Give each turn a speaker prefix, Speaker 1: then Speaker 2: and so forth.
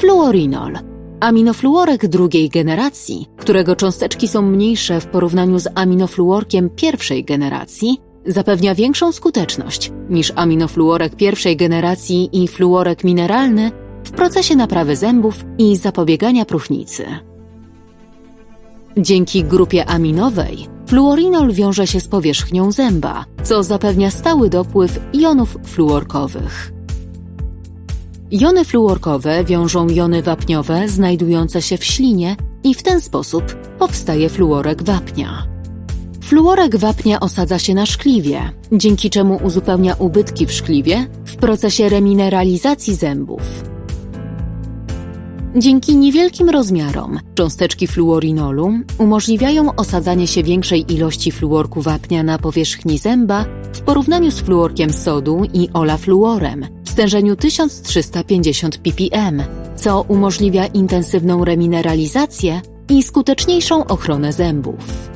Speaker 1: Fluorinol. Aminofluorek drugiej generacji, którego cząsteczki są mniejsze w porównaniu z aminofluorkiem pierwszej generacji, zapewnia większą skuteczność niż aminofluorek pierwszej generacji i fluorek mineralny w procesie naprawy zębów i zapobiegania próchnicy. Dzięki grupie aminowej fluorinol wiąże się z powierzchnią zęba, co zapewnia stały dopływ jonów fluorkowych. Jony fluorkowe wiążą jony wapniowe znajdujące się w ślinie i w ten sposób powstaje fluorek wapnia. Fluorek wapnia osadza się na szkliwie, dzięki czemu uzupełnia ubytki w szkliwie w procesie remineralizacji zębów. Dzięki niewielkim rozmiarom cząsteczki fluorinolu umożliwiają osadzanie się większej ilości fluorku wapnia na powierzchni zęba w porównaniu z fluorkiem sodu i olafluorem w stężeniu 1350 ppm, co umożliwia intensywną remineralizację i skuteczniejszą ochronę zębów.